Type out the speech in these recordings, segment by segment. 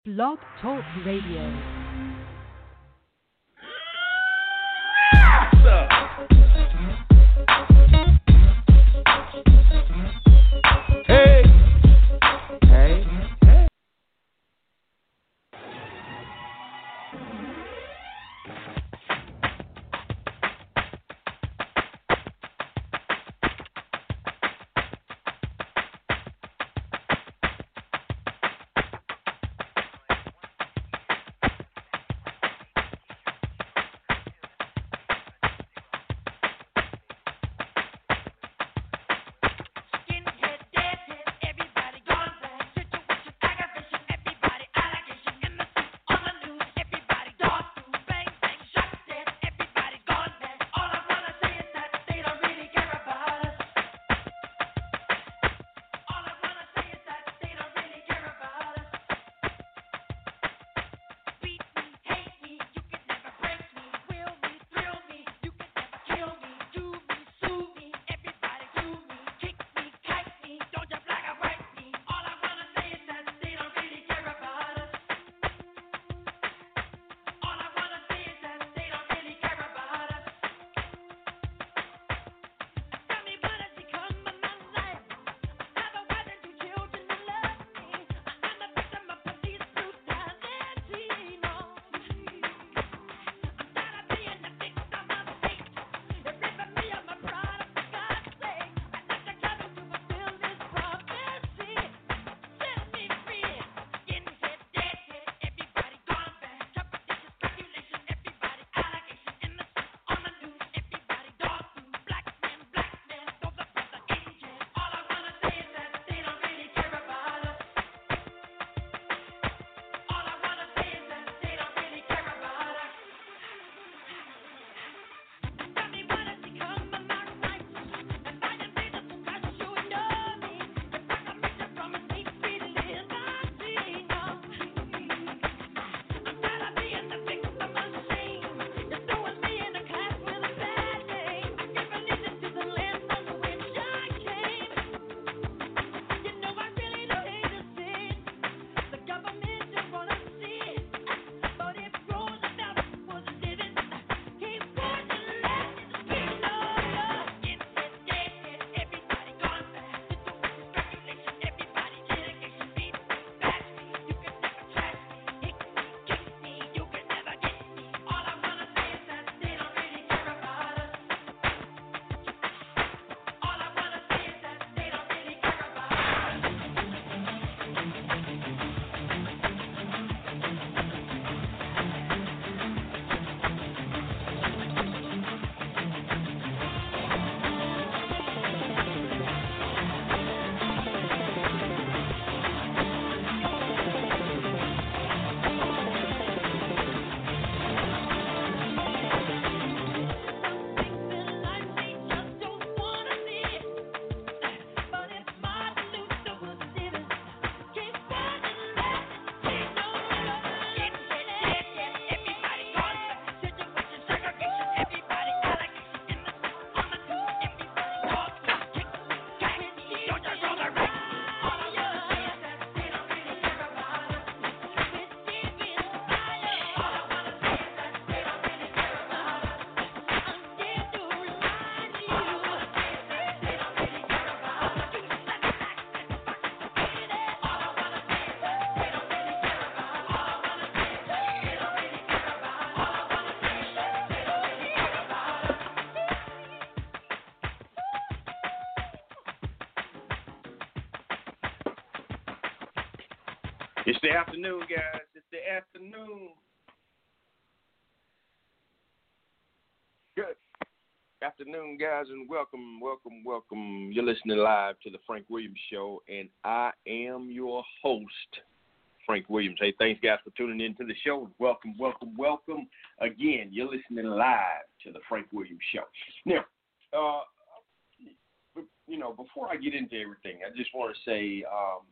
Blog Talk Radio. Hey, hey, hey. It's the afternoon, guys. It's the afternoon. Good afternoon, guys, and welcome, welcome, welcome. You're listening live to the Frank Williams Show, and I am your host, Frank Williams. Hey, thanks, guys, for tuning in to the show. Welcome, welcome, welcome. Again, you're listening live to the Frank Williams Show. Now, before I get into everything, I just want to say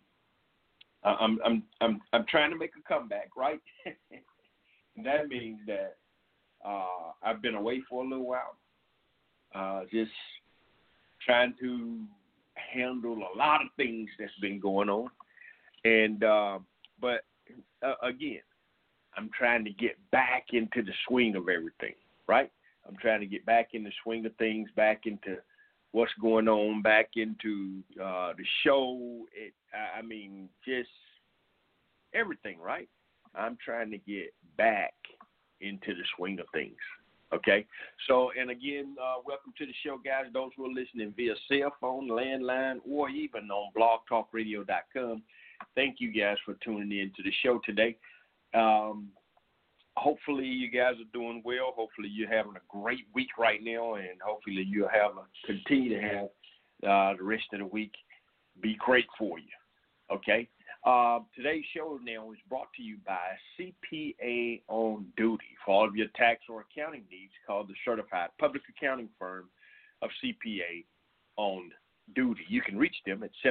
I'm trying to make a comeback, right? And that means that I've been away for a little while, just trying to handle a lot of things that's been going on, and but again, I'm trying to get back into the swing of everything, right? I'm trying to get back in the swing of things, back into what's going on, back into the show. Just everything, right? I'm trying to get back into the swing of things. Okay, so, and again, welcome to the show, guys. Those who are listening via cell phone, landline, or even on blogtalkradio.com, thank you guys for tuning in to the show today. Hopefully you guys are doing well. Hopefully you're having a great week right now, and hopefully you'll continue to have the rest of the week be great for you. Okay? Today's show now is brought to you by CPA on Duty. For all of your tax or accounting needs, call the certified public accounting firm of CPA on Duty. You can reach them at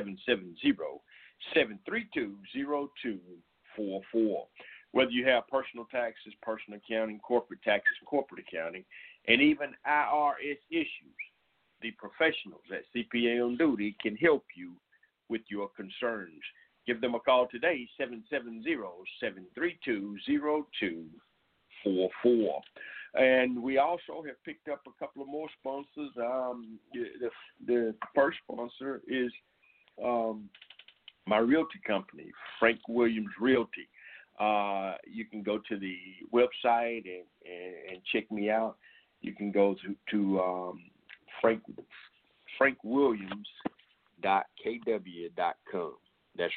770-732-0244. Whether you have personal taxes, personal accounting, corporate taxes, corporate accounting, and even IRS issues, the professionals at CPA on Duty can help you with your concerns. Give them a call today, 770-732-0244. And we also have picked up a couple of more sponsors. The first sponsor is my realty company, Frank Williams Realty. You can go to the website and check me out. You can go to frankwilliams.kw.com. That's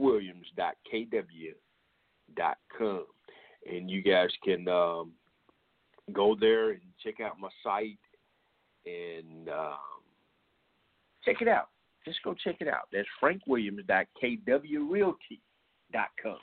frankwilliams.kw.com. And you guys can go there and check out my site and check it out. Just go check it out. That's frankwilliams.kwrealty.com.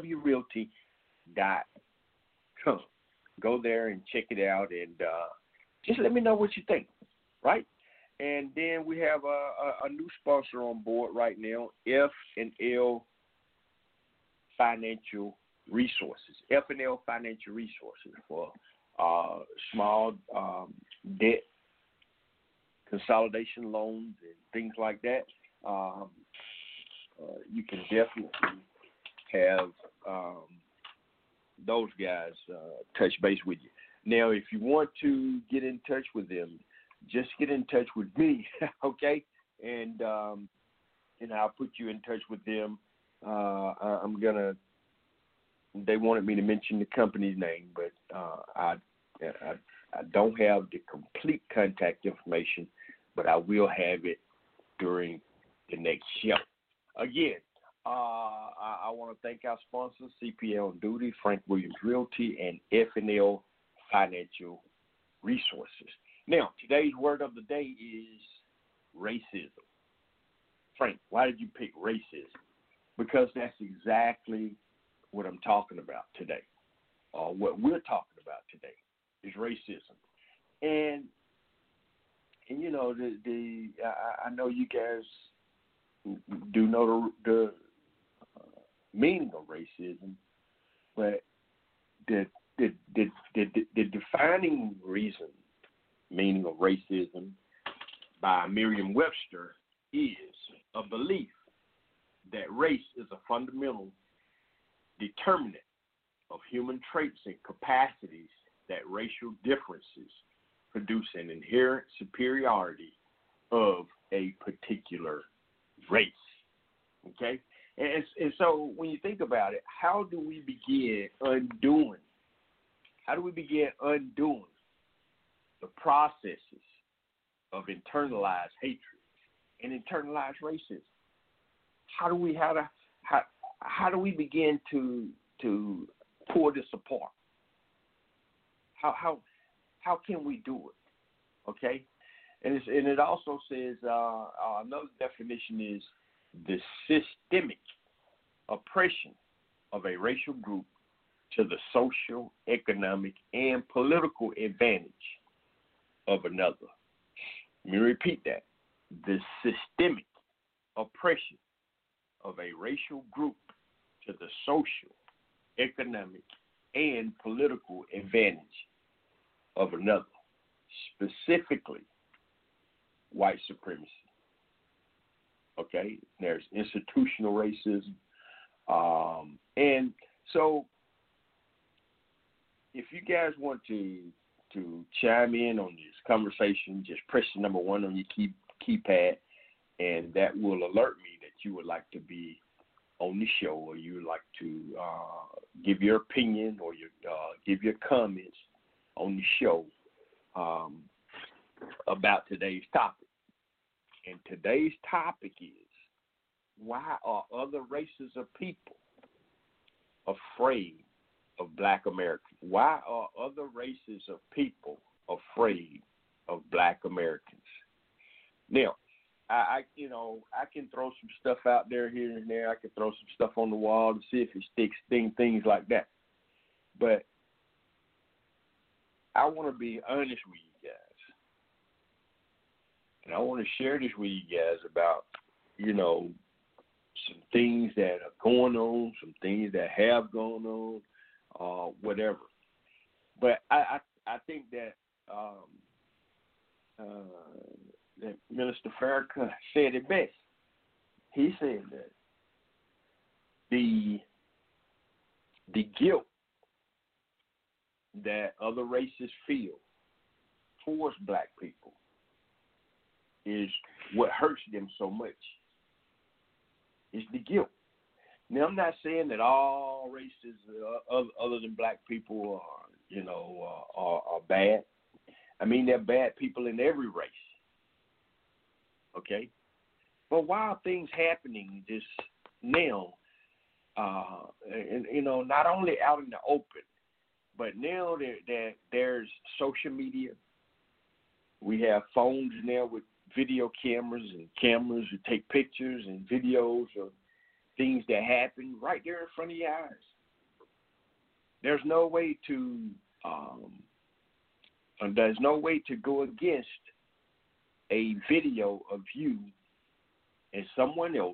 kwrealty.com. Go there and check it out, and just let me know what you think, right? And then we have a new sponsor on board right now, F&L Financial Resources. F&L Financial Resources for small debt consolidation loans and things like that. You can definitely have those guys touch base with you. Now, if you want to get in touch with them, just get in touch with me, okay? And I'll put you in touch with them. They wanted me to mention the company's name, but I don't have the complete contact information, but I will have it during the next show. Again, I want to thank our sponsors, CPA on Duty, Frank Williams Realty, and F&L Financial Resources. Now, today's word of the day is racism. Frank, why did you pick racism? Because that's exactly what I'm talking about today. What we're talking about today is racism. And you know, I know you guys do know the meaning of racism, but the defining meaning of racism by Merriam-Webster is a belief that race is a fundamental determinant of human traits and capacities, that racial differences produce an inherent superiority of a particular race. Okay? And so when you think about it, how do we begin undoing the processes of internalized hatred and internalized racism? How do we begin to pull this apart? How can we do it? Okay, and it also says another definition is the systemic oppression of a racial group to the social, economic, and political advantage of another. Let me repeat that. The systemic oppression of a racial group to the social, economic, and political advantage of another, specifically white supremacy. Okay, there's institutional racism, and So, if you guys want to chime in on this conversation, just press the number 1 on your keypad, and that will alert me that you would like to be on the show, or you would like to give your opinion or give your comments on the show about today's topic. And today's topic is, why are other races of people afraid of Black Americans? Why are other races of people afraid of Black Americans? Now, I can throw some stuff out there here and there. I can throw some stuff on the wall to see if it sticks, things like that. But I want to be honest with you guys. And I want to share this with you guys about, some things that are going on, some things that have gone on, whatever. But I think that that Minister Farrakhan said it best. He said that the guilt that other races feel towards Black people is what hurts them so much. It's the guilt. Now, I'm not saying that all races other than Black people are bad. I mean, there are bad people in every race. Okay? But why are things happening just now, not only out in the open, but now there's social media. We have phones now with video cameras who take pictures and videos of things that happen right there in front of your eyes. There's no way to go against a video of you and someone else,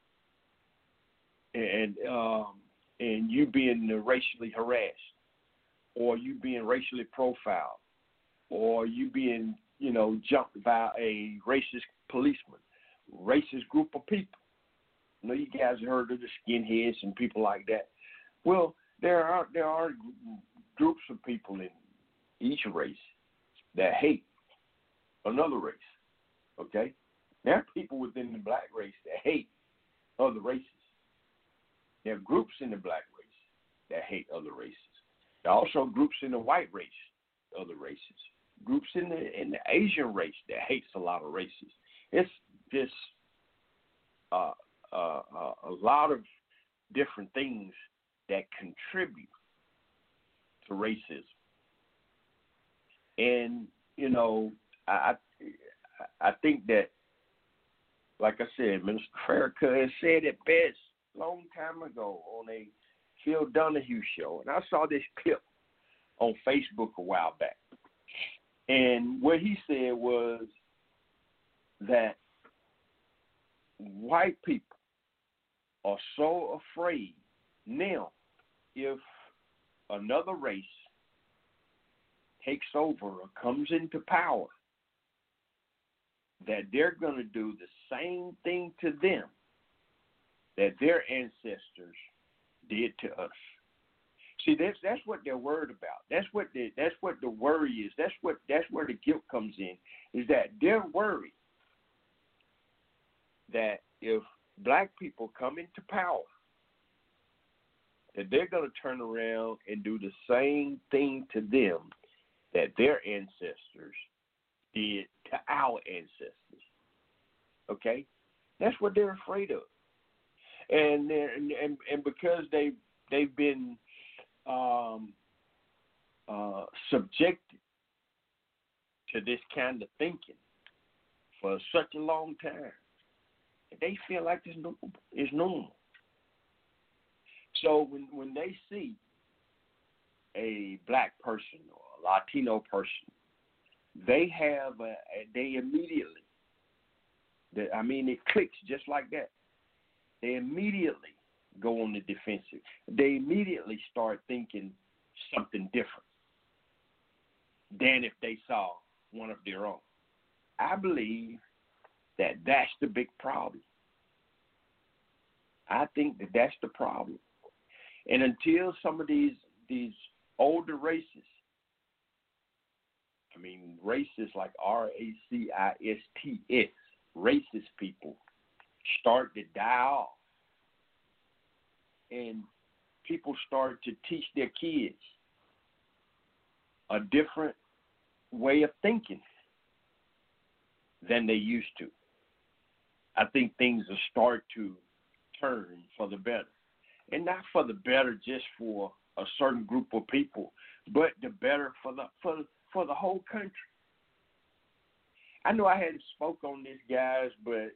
and you being racially harassed, or you being racially profiled, or you being jumped by a racist policeman, racist group of people. I know you guys heard of the skinheads and people like that. Well, there are groups of people in each race that hate another race. Okay? There are people within the Black race that hate other races. There are groups in the Black race that hate other races. There are also groups in the white race, other races. Groups in the Asian race that hates a lot of races. It's just a lot of different things that contribute to racism. And I think that, like I said, Minister Farrakhan said it best a long time ago on a Phil Donahue show, and I saw this clip on Facebook a while back. And what he said was that white people are so afraid now if another race takes over or comes into power that they're going to do the same thing to them that their ancestors did to us. See, that's what they're worried about. That's what the worry is. That's where the guilt comes in. Is that they're worried that if Black people come into power, that they're going to turn around and do the same thing to them that their ancestors did to our ancestors. Okay, that's what they're afraid of, and because they've been subjected to this kind of thinking for such a long time, they feel like it's normal. So when they see a Black person or a Latino person, they immediately, it clicks just like that. They immediately go on the defensive. They immediately start thinking something different than if they saw one of their own. I believe that that's the big problem. I think that that's the problem. And until some of these older races, I mean, races like RACISTS, racist people, start to die off, and people start to teach their kids a different way of thinking than they used to, I think things will start to turn for the better. And not for the better just for a certain group of people, but the better for the whole country. I know I hadn't spoke on this, guys, but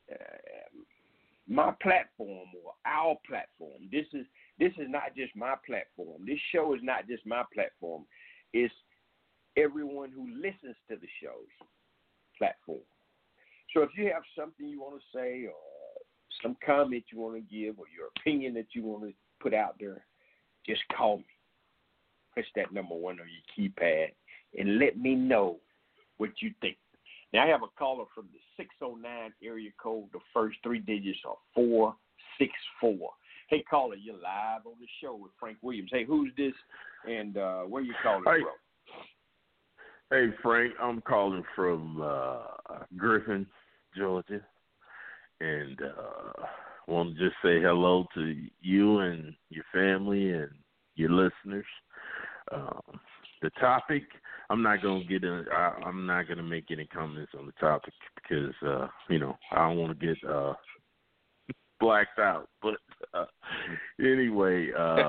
my platform, or our platform, this is not just my platform. This show is not just my platform. It's everyone who listens to the show's platform. So if you have something you want to say, or some comment you want to give, or your opinion that you want to put out there, just call me. Press that number 1 on your keypad and let me know what you think. Now, I have a caller from the 609 area code. The first 3 digits are 464. Hey, caller, you're live on the show with Frank Williams. Hey, who's this, and where you calling from? Hey, Frank, I'm calling from Griffin, Georgia, and want to just say hello to you and your family and your listeners. The topic, I'm not gonna make any comments on the topic because I don't want to get blacked out. But anyway,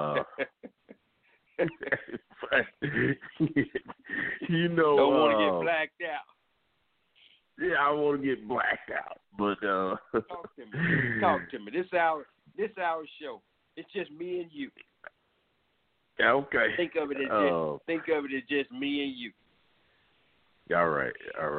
don't want to get blacked out. Yeah, I want to get blacked out. But Talk to me. This our show. It's just me and you. Okay. Think of it as just me and you. All right.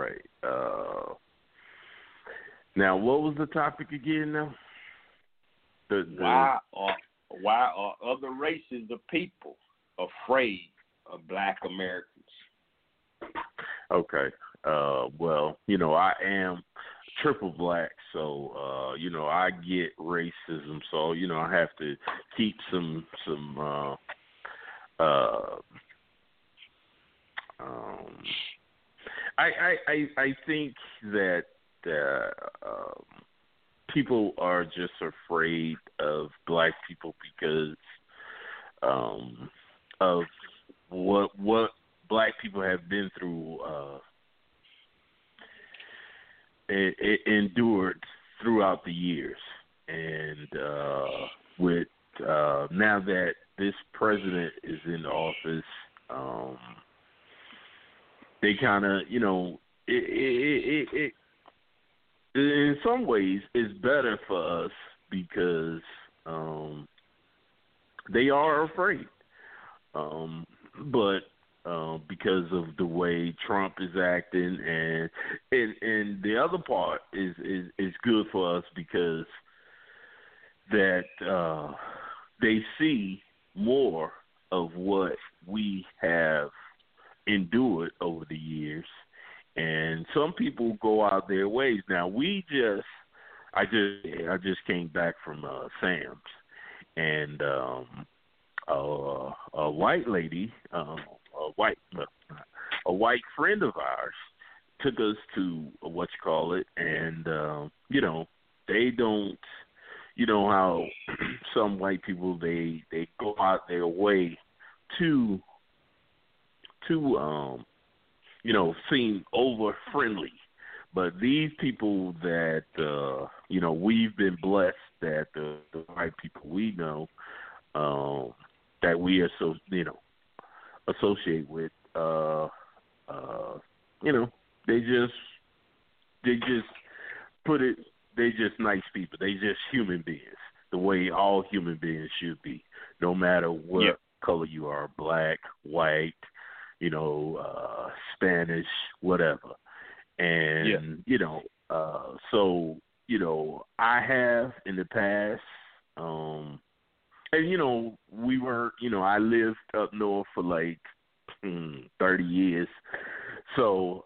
Now, what was the topic again? Now, why are other races of people afraid of Black Americans? Okay. Well, I am triple black, so I get racism. So I have to keep some. I think that people are just afraid of Black people because of what Black people have been through, endured throughout the years, and with now that this president is in office, they kind of, it in some ways is better for us because they are afraid, but because of the way Trump is acting, and the other part is good for us because that they see more of what we have endured over the years, and some people go out their ways. Now I just came back from Sam's, and a white lady, a white friend of ours took us to and they don't. You know how some white people they go out their way to seem over friendly, but these people that we've been blessed that the white people we know that we associate with they just put it. They just nice people. They just human beings, the way all human beings should be, no matter what color you are, black, white, Spanish, whatever. And, so, I have in the past, and, we were, I lived up north for like 30 years. So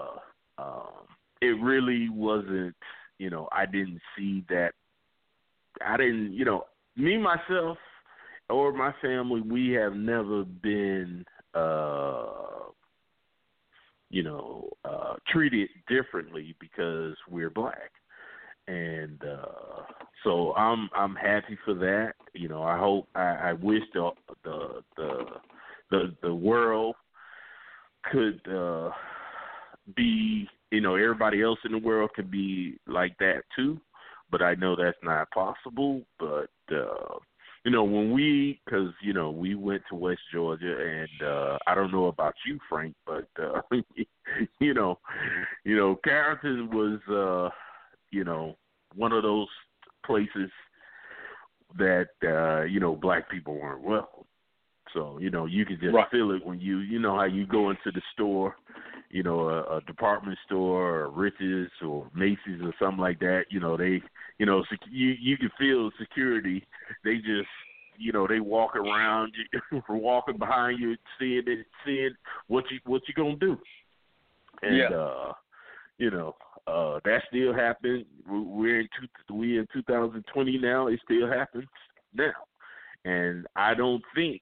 it really wasn't, I didn't see that. I didn't, me, myself, or my family, we have never been, treated differently because we're black. And so I'm happy for that. I hope I wish the world could be, everybody else in the world could be like that too. But I know that's not possible. But when we went to West Georgia, and I don't know about you, Frank, but Carrollton was one of those places that black people weren't welcome. So you could just feel it when you know how you go into the store, a department store or Rich's or Macy's or something like that. They you can feel security. They just they walk around you, walking behind you, seeing what you gonna do, and that still happens. We're in 2020 now. It still happens now, and I don't think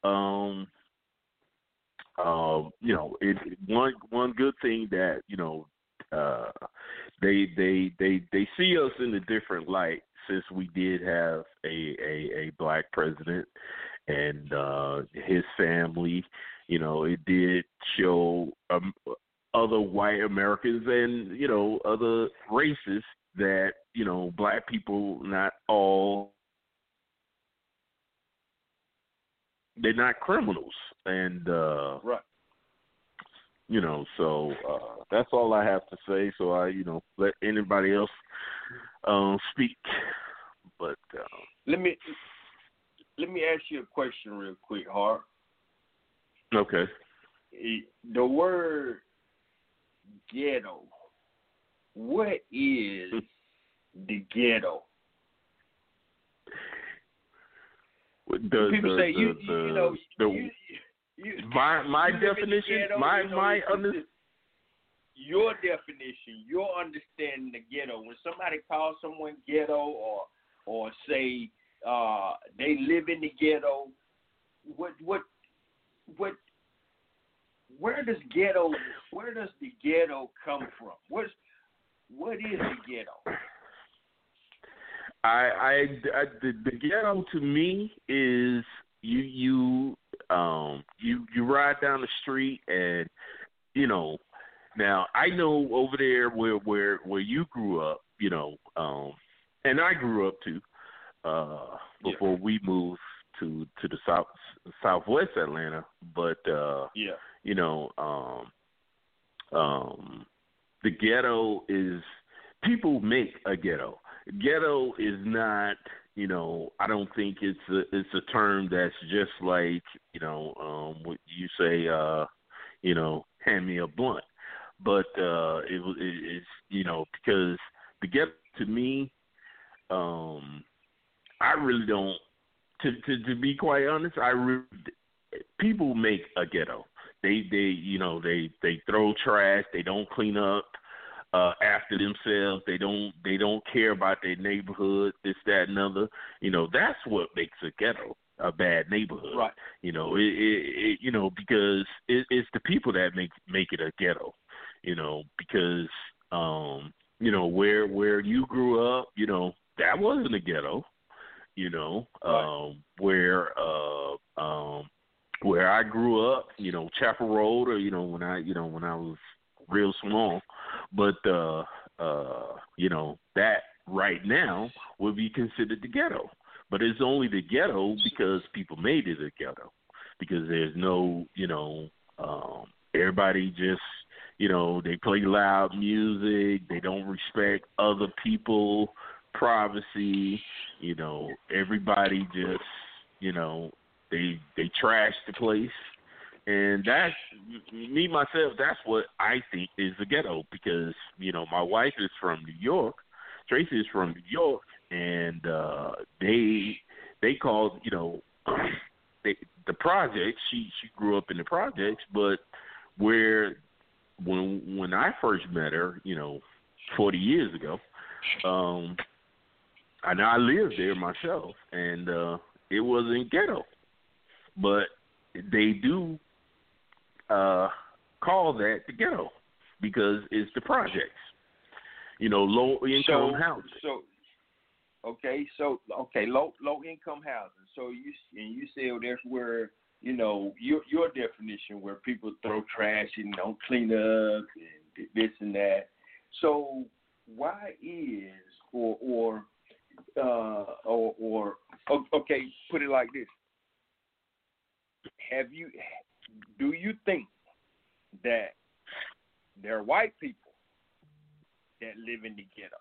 one good thing that they see us in a different light since we did have a black president and his family. It did show other white Americans and, other races that, black people, they're not criminals. And, so that's all I have to say. So I, let anybody else speak. But let me ask you a question real quick, Hart. Okay. The word ghetto. What is the ghetto? People say my definition, your definition, your understanding of ghetto. When somebody calls someone ghetto or say they live in the ghetto, where does the ghetto come from? What is the ghetto? The ghetto to me is you ride down the street and now I know over there where you grew up, and I grew up too before we moved to the southwest Atlanta, but the ghetto is, people make a ghetto. Ghetto is not, I don't think it's a term that's just like, what you say, hand me a blunt. But it's, because the ghetto to me, I really don't, to be quite honest, people make a ghetto. They throw trash, they don't clean up after themselves, they don't care about their neighborhood, this, that, and other. That's what makes a ghetto a bad neighborhood. Right. Because it's the people that make it a ghetto. Because where you grew up, that wasn't a ghetto. Right. Where I grew up, Chapel Road, or when I was real small, but that right now would be considered the ghetto. But it's only the ghetto because people made it a ghetto. Because there's no, everybody just, they play loud music, they don't respect other people's privacy, everybody just, they trash the place. And that's, me, myself, that's what I think is the ghetto because, my wife is from New York, Tracy is from New York, and they called, the projects, she grew up in the projects, but when I first met her, 40 years ago, I lived there myself, and it wasn't ghetto. but they do call that the ghetto because it's the projects. Low income housing. Low income housing. So you said that's where your definition where people throw trash and don't clean up and this and that. So why is okay, put it like this. Do you think that there are white people that live in the ghetto?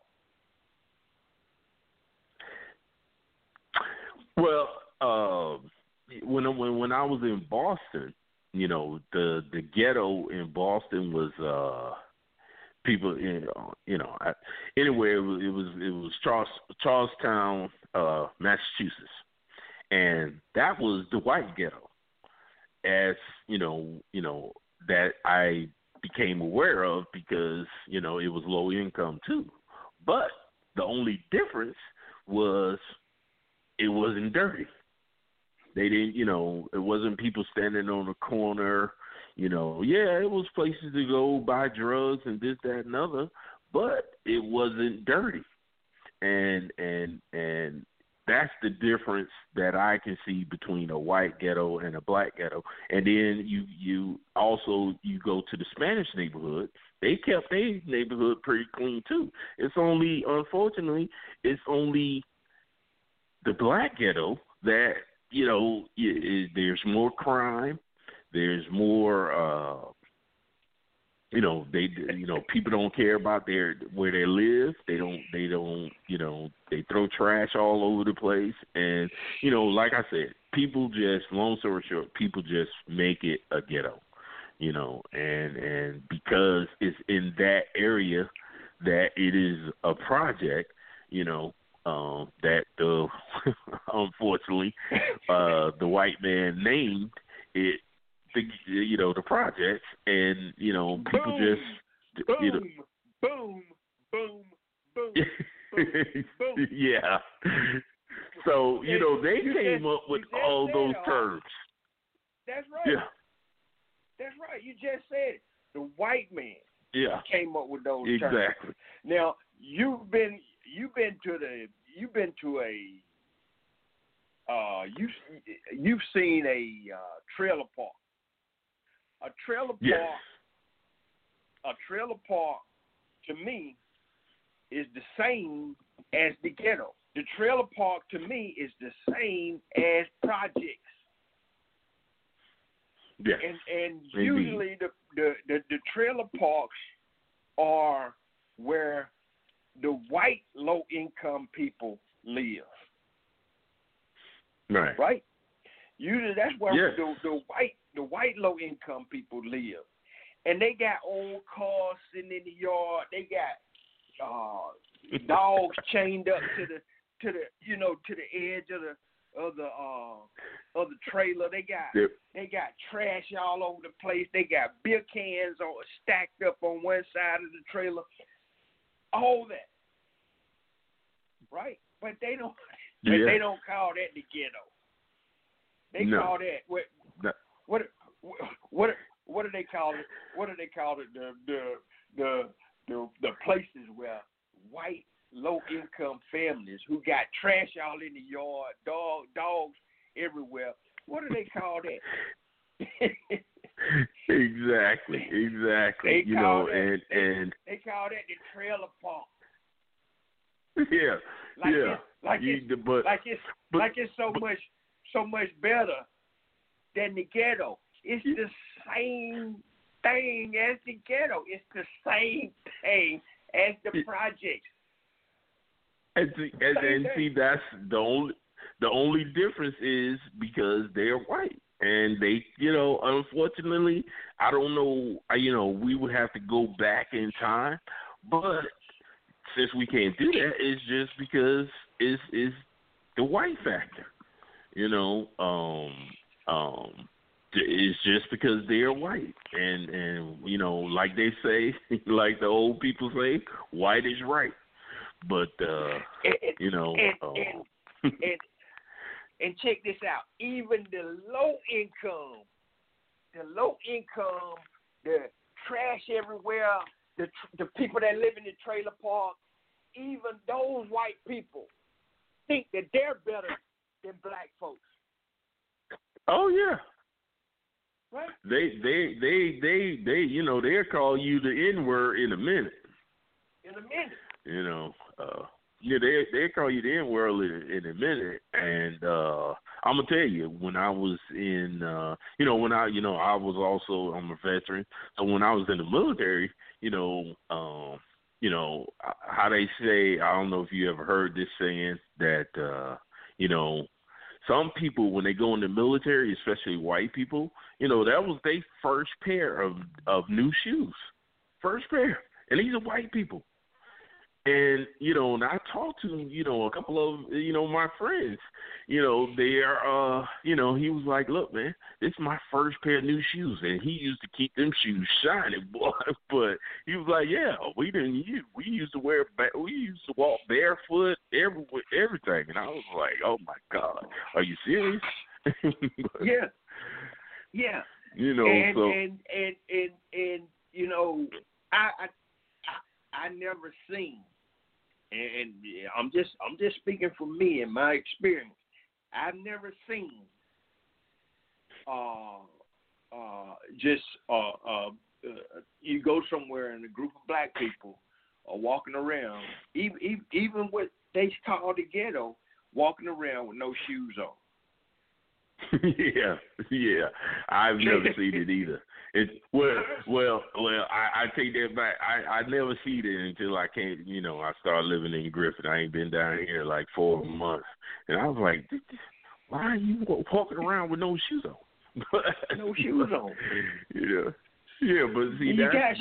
Well, when I was in Boston, the ghetto in Boston was people, anyway, it was Charlestown, Massachusetts, and that was the white ghetto, as that I became aware of because it was low income too, but the only difference was it wasn't dirty. They didn't, it wasn't people standing on the corner. It was places to go buy drugs and this, that, and other, but it wasn't dirty. And that's the difference that I can see between a white ghetto and a black ghetto. And then you go to the Spanish neighborhood. They kept their neighborhood pretty clean too. Unfortunately, it's only the black ghetto that there's more crime. There's more, people don't care about where they live. They don't, they throw trash all over the place. And, like I said, long story short, people just make it a ghetto, and because it's in that area that it is a project, that unfortunately, the white man named it, the projects, and people boom, just boom, boom, boom. Yeah. So they came up with all those terms. That's right. Yeah. That's right. You just said it. The white man. Yeah. Came up with those terms. Exactly. Now you've been seen a trailer park. A trailer park. Yes. A trailer park, to me, is the same as the ghetto. The trailer park, to me, is the same as projects. Yes. And usually the trailer parks are where the white low-income people live. Right. Right? Usually that's where yes. the white low-income people live. And they got old cars sitting in the yard. They got dogs chained up to the edge of the trailer. They got trash all over the place. They got beer cans stacked up on one side of the trailer. All that, right? But they don't. Yeah. They don't call that the ghetto. They call that what do they call it? What do they call it? The places where white low income families who got trash all in the yard, dogs everywhere. What do they call that? Exactly. They call that the trailer park. Yeah. It's so much better than the ghetto. It's the same thing as the ghetto. It's the same thing as the projects. And see, that's the only difference is because they're white. And they, unfortunately, I don't know, we would have to go back in time. But since we can't do that, it's just because it's the white factor. It's just because they're white. And like they say, like the old people say, white is right. But, And check this out. Even the low income, the trash everywhere, the people that live in the trailer park, even those white people think that they're better than black folks. Oh yeah. Right? They you know, they'll call you the N-word in a minute. You know, yeah, they call you the N-word in a minute, and I'm gonna tell you, when I was in, I was also, I'm a veteran, so when I was in the military, how they say, I don't know if you ever heard this saying that, some people when they go in the military, especially white people, that was their first pair of new shoes, first pair, and these are white people. And, and I talked to, a couple of, my friends, they are, he was like, look, man, this is my first pair of new shoes. And he used to keep them shoes shining, boy. But he was like, yeah, we used to walk barefoot, everything. And I was like, oh, my God, are you serious? Yeah. Yeah. I never seen, and I'm just speaking for me and my experience. I've never seen you go somewhere and a group of black people are walking around, even what they call the ghetto, walking around with no shoes on. Yeah. I've never seen it either. I take that back. I never see it until I came. I started living in Griffin. I ain't been down here like 4 months, and I was like, why are you walking around with no shoes on? No shoes on. Yeah, but see,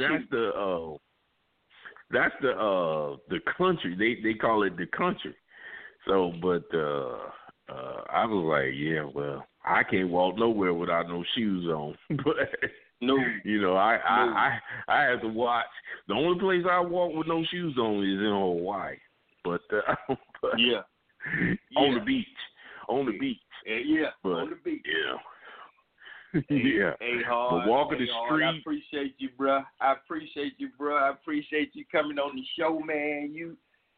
that's the country. They call it the country. So, but I was like, yeah, well, I can't walk nowhere without no shoes on. But no, I have to watch. The only place I walk with no shoes on is in Hawaii. But yeah, on the beach, but, on the beach. Yeah. Yeah. Hey, Hard. But walking the street. I appreciate you, bro. I appreciate you coming on the show, man. You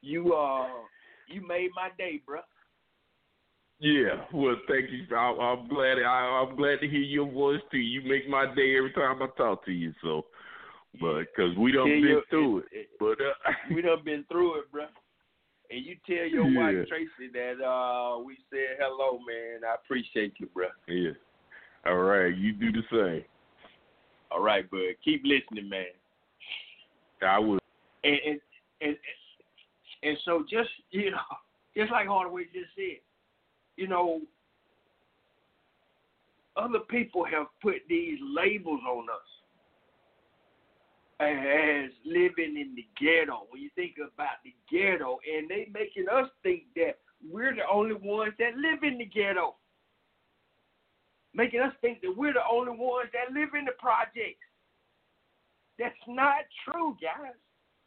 made my day, bro. Yeah, well, thank you. I'm glad to hear your voice too. You make my day every time I talk to you. So, but because we done been through it, but we done been through it, bro. And you tell your wife Tracy that we said hello, man. I appreciate you, bro. Yeah. All right, you do the same. All right, bud. Keep listening, man. I will. And so just like Hardaway just said. Other people have put these labels on us as living in the ghetto. When you think about the ghetto, and they making us think that we're the only ones that live in the ghetto. Making us think that we're the only ones that live in the projects. That's not true, guys.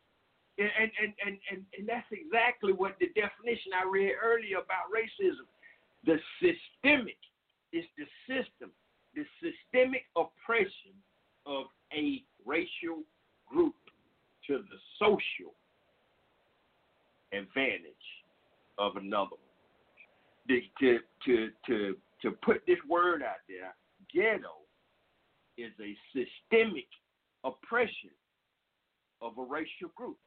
And that's exactly what the definition I read earlier about racism. The systemic is the system, the systemic oppression of a racial group to the social advantage of another one. To put this word out there, ghetto is a systemic oppression of a racial group.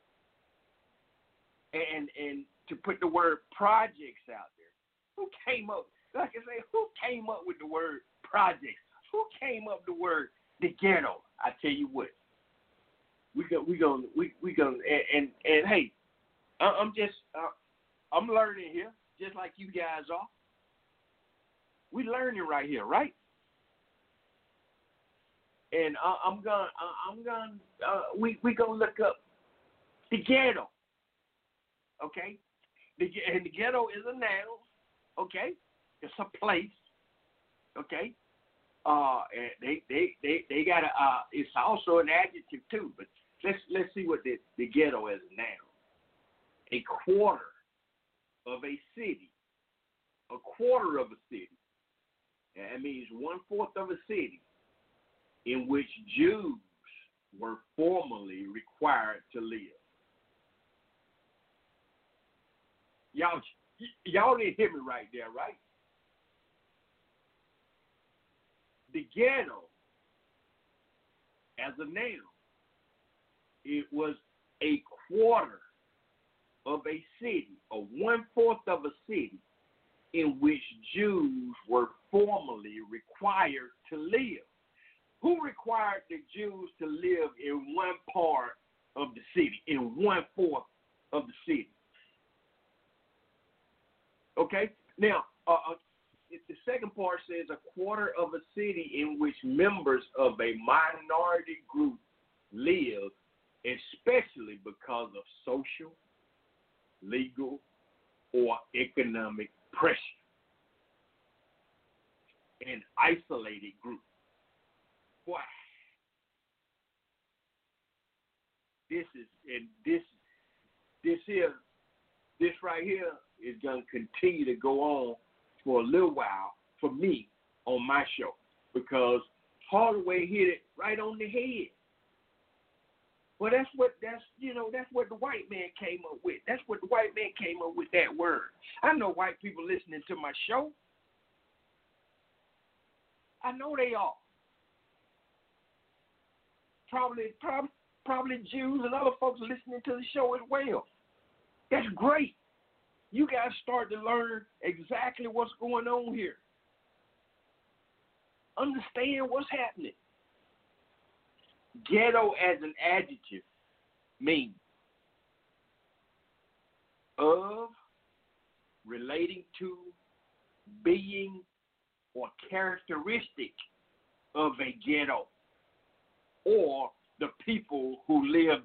And to put the word projects out there, who came up with the word projects? Who came up with the word the ghetto? I tell you what, we gonna and hey, I'm learning here, just like you guys are. We learning right here, right? And we gonna look up the ghetto, okay? The ghetto is a noun. Okay, it's a place. Okay, and they got it's also an adjective too. But let's see what the ghetto is now. A quarter of a city a quarter of a city. That means 1/4 of a city in which Jews were formerly required to live. Y'all didn't hear me right there, right? The ghetto, as a noun, it was a quarter of a city, or 1/4 of a city, in which Jews were formerly required to live. Who required the Jews to live in one part of the city, in 1/4 of the city? Okay? Now, the second part says a quarter of a city in which members of a minority group live, especially because of social, legal, or economic pressure. An isolated group. Boy, this right here is going to continue to go on for a little while for me on my show, because Hardaway hit it right on the head. Well, that's what the white man came up with. That's what the white man came up with, that word. I know white people listening to my show. I know they are. Probably Jews and other folks listening to the show as well. That's great. You guys start to learn exactly what's going on here. Understand what's happening. Ghetto as an adjective means of, relating to, being, or characteristic of a ghetto or the people who live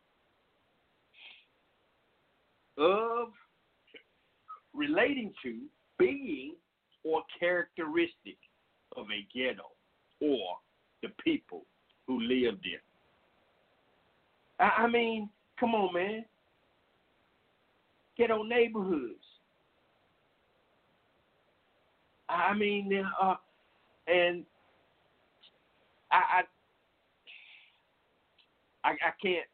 there. Of, relating to, being, or characteristic of a ghetto or the people who live there. I mean, come on, man. Ghetto neighborhoods. I mean, and I can't,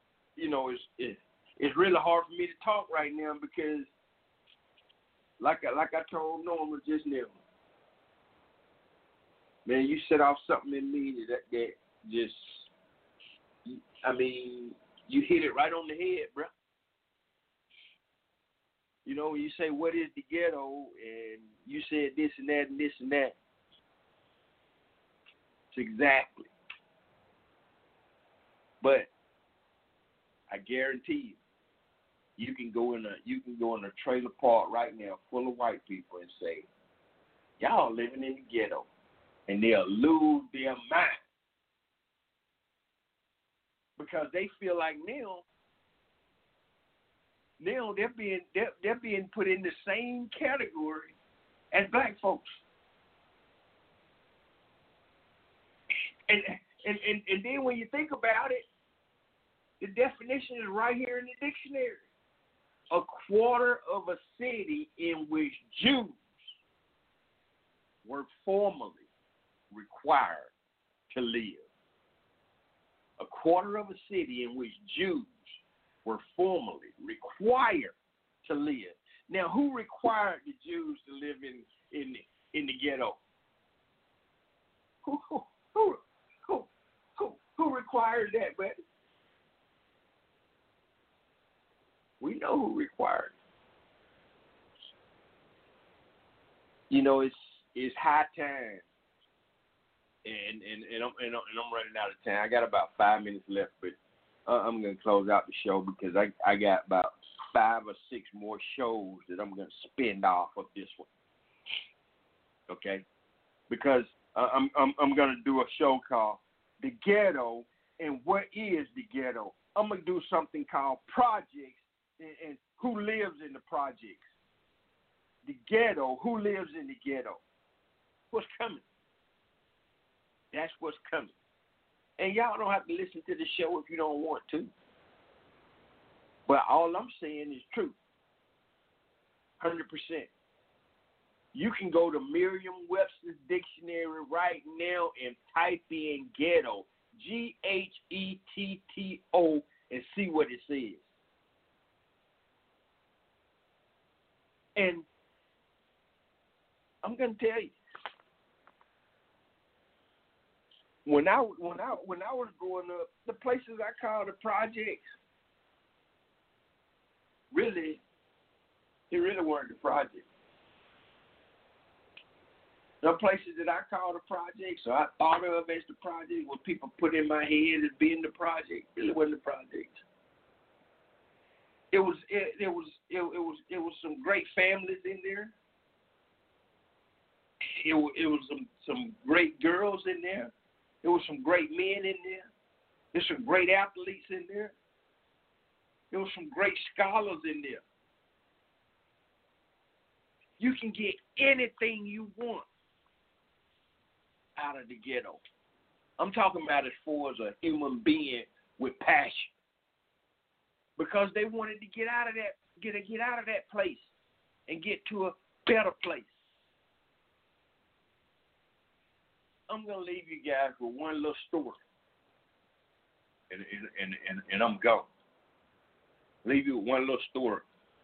it's really hard for me to talk right now because, like I told Norma just now, man, you set off something in me that just, you hit it right on the head, bro. When you say, what is the ghetto, and you said this and that and this and that. It's exactly. But I guarantee you can go in a trailer park right now full of white people and say, y'all living in the ghetto, and they'll lose their mind because they feel like now they're being put in the same category as black folks. And then when you think about it, the definition is right here in the dictionary. A quarter of a city in which Jews were formerly required to live. A quarter of a city in which Jews were formerly required to live. Now, who required the Jews to live in the ghetto? Who required that, buddy? We know who required it. It's high time, and I'm running out of time. I got about 5 minutes left, but I'm gonna close out the show because I got about 5 or 6 more shows that I'm gonna spin off of this one. Okay, because I'm gonna do a show called The Ghetto and What Is the Ghetto. I'm gonna do something called Projects and Who Lives in the Projects. The Ghetto, Who Lives in the Ghetto. What's coming? That's what's coming. And y'all don't have to listen to the show if you don't want to. But all I'm saying is true. 100%. You can go to Merriam-Webster's dictionary right now and type in ghetto, Ghetto, and see what it says. And I'm gonna tell you, when I was growing up, the places I called the projects, really, it really weren't the projects. The places that I called the projects, or I thought of as the project, what people put in my head as being the project, really wasn't the projects. It was some great families in there. It was some great girls in there. There was some great men in there. There's some great athletes in there. There was some great scholars in there. You can get anything you want out of the ghetto. I'm talking about as far as a human being with passion. Because they wanted to get out of that place and get to a better place. I'm gonna leave you guys with one little story, and I'm gone. Leave you with one little story.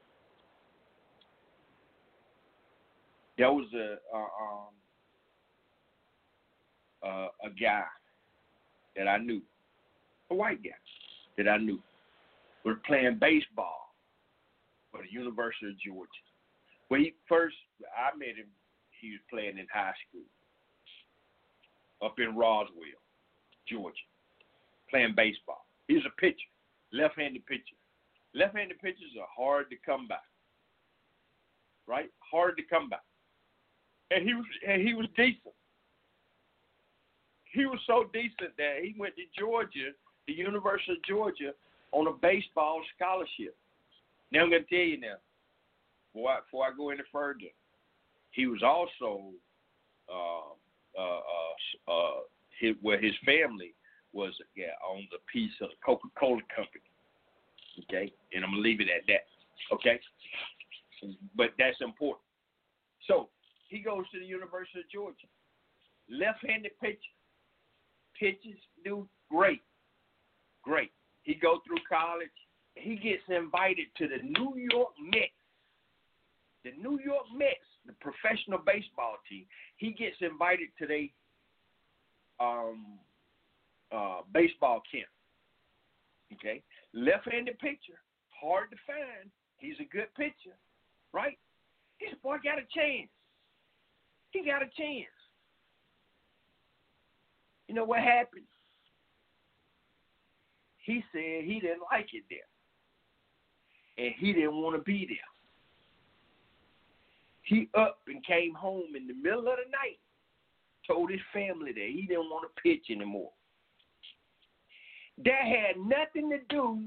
There was a guy that I knew, a white guy that I knew, was playing baseball for the University of Georgia. When I met him, he was playing in high school up in Roswell, Georgia, playing baseball. He was a pitcher, left-handed pitcher. Left-handed pitchers are hard to come by, right? Hard to come by. And he was decent. He was so decent that he went to Georgia, the University of Georgia, on a baseball scholarship. Now I'm going to tell you now, before I go any further, he was also his family was on the piece of the Coca-Cola company. Okay, and I'm gonna leave it at that. Okay, but that's important. So he goes to the University of Georgia, left-handed pitcher, pitches do great. He goes through college. He gets invited to the New York Mets. The New York Mets, the professional baseball team. He gets invited to their baseball camp. Okay, left-handed pitcher, hard to find. He's a good pitcher, right? This boy got a chance. He got a chance. You know what happened? He said he didn't like it there, and he didn't want to be there. He up and came home in the middle of the night, told his family that he didn't want to pitch anymore. That had nothing to do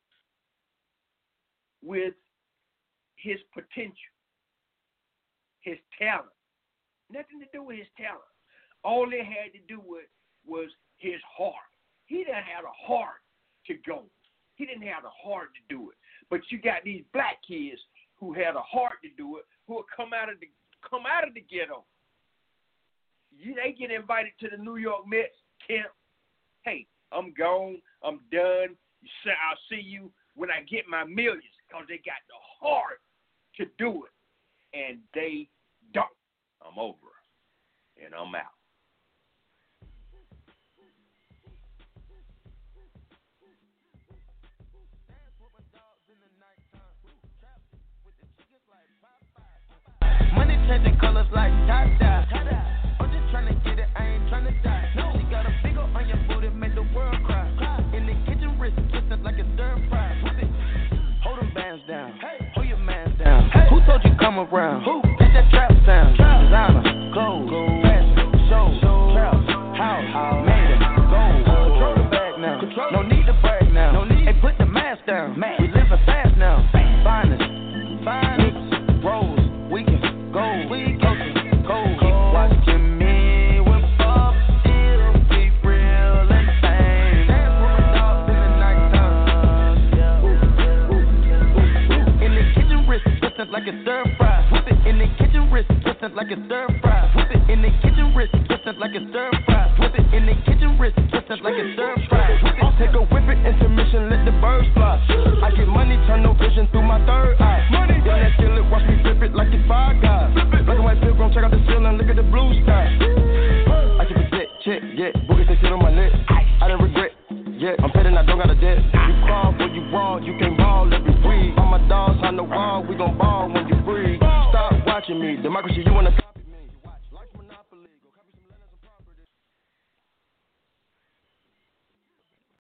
with his potential, his talent. Nothing to do with his talent. All it had to do with was his heart. He didn't have a heart to go. He didn't have the heart to do it. But you got these black kids who had a heart to do it, who will come out of the ghetto. They get invited to the New York Mets camp. Hey, I'm gone. I'm done. I'll see you when I get my millions, because they got the heart to do it. And they don't. I'm over and I'm out. Money changing colors like tie-dye. I'm just trying to get it, I ain't trying to die. No, she got a finger on your booty, make the world cry. In the kitchen, wrist twisted like a stir fry. Hold them bands down, hold your mans down. Who told you come around? Who? That's that trap sound. Designer, clothes, fashion, shows, trap, house, made it, gold. Control the bag now, no need to brag now. Hey, put the mask down, we living fast now. Finest, rose, we can go, cold. Keep watching me when Bob still be real and fame. Dance with my dogs in the nighttime. In the kitchen, wrist twisted like a stir fry. Whip it in the like it's stir fry. Whip it in the kitchen, wrist twisted like it's stir fry. Whip it in the kitchen, wrist twisted like it's stir fry. I'll take a whip it, intermission, let the birds fly. I get money, turn no vision through my third eye. Money, then that skillet, watch me flip it like it's Five Guys. Black and white pilgrim, check out the ceiling, look at the blue sky. I keep a set, check, yeah, boogies they sit on my neck. I didn't regret, yeah, I'm petting, I don't got a debt. You crawl what you want, you can ball every week. All my dogs on the wall, we gon' ball when you breathe. Stop watching me, democracy, you wanna